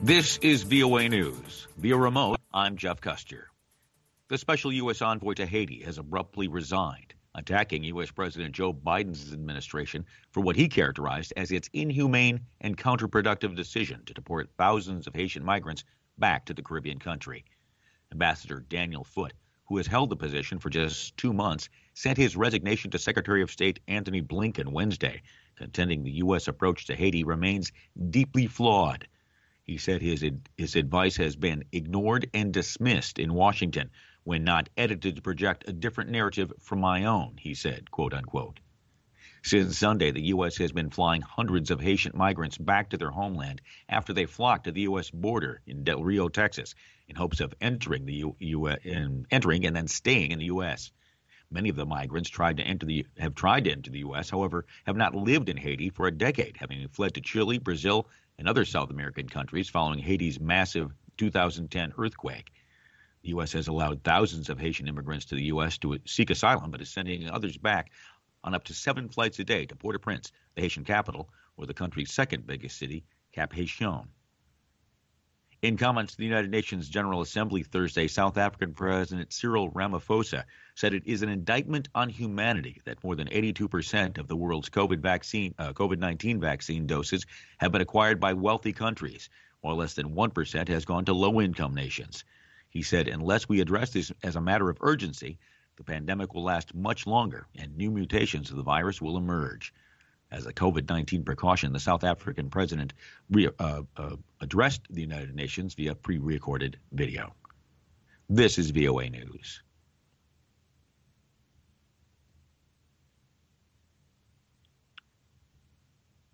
This is VOA News. Via remote, I'm Jeff Custer. The special U.S. envoy to Haiti has abruptly resigned, attacking U.S. President Joe Biden's administration for what he characterized as its inhumane and counterproductive decision to deport thousands of Haitian migrants back to the Caribbean country. Ambassador Daniel Foote, who has held the position for just 2 months, sent his resignation to Secretary of State Antony Blinken Wednesday, contending the U.S. approach to Haiti remains deeply flawed. He said his advice has been ignored and dismissed in Washington when not edited to project a different narrative from my own, he said, quote unquote. Since Sunday, the U.S. has been flying hundreds of Haitian migrants back to their homeland after they flocked to the U.S. border in Del Rio, Texas, in hopes of entering and then staying in the U.S. Many of the migrants have tried to enter the U.S., however, have not lived in Haiti for a decade, having fled to Chile, Brazil, and other South American countries following Haiti's massive 2010 earthquake. The U.S. has allowed thousands of Haitian immigrants to the U.S. to seek asylum, but is sending others back on up to 7 flights a day to Port-au-Prince, the Haitian capital, or the country's second biggest city, Cap-Haïtien. In comments to the United Nations General Assembly Thursday, South African President Cyril Ramaphosa said it is an indictment on humanity that more than 82% of the world's COVID-19 vaccine doses have been acquired by wealthy countries, while less than 1% has gone to low-income nations. He said, unless we address this as a matter of urgency, the pandemic will last much longer and new mutations of the virus will emerge. As a COVID-19 precaution, the South African president addressed the United Nations via pre-recorded video. This is VOA News.